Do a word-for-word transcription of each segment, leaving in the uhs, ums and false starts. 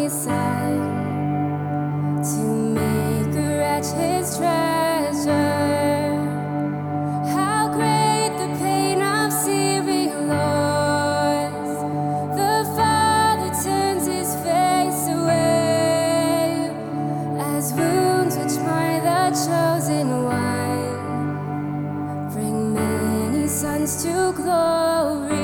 his son to make a wretch his treasure. How great the pain of searing loss! The Father turns his face away as wounds which mar the chosen one bring many sons to glory.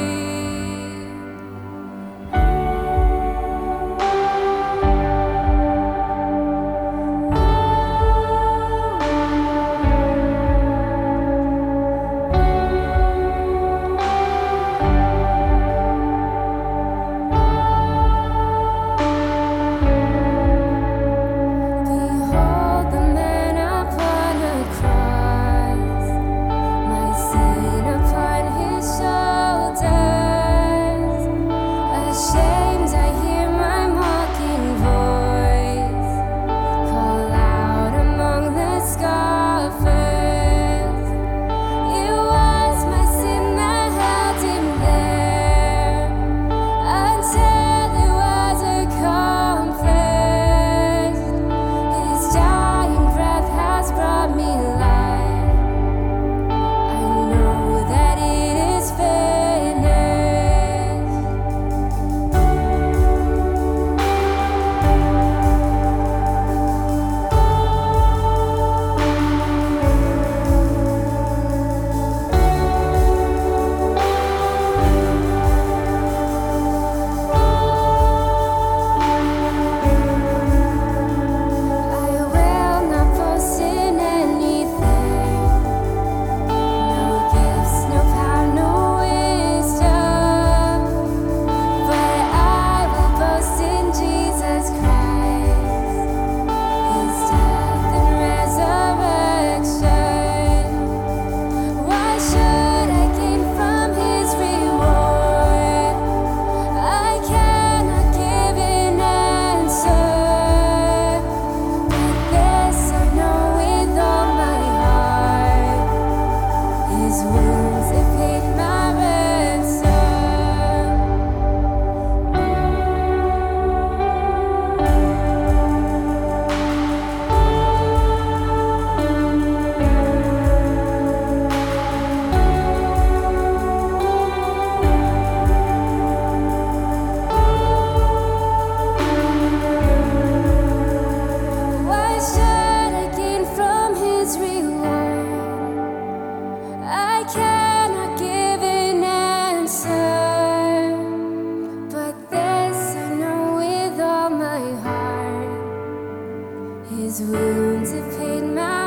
His wounds have paid my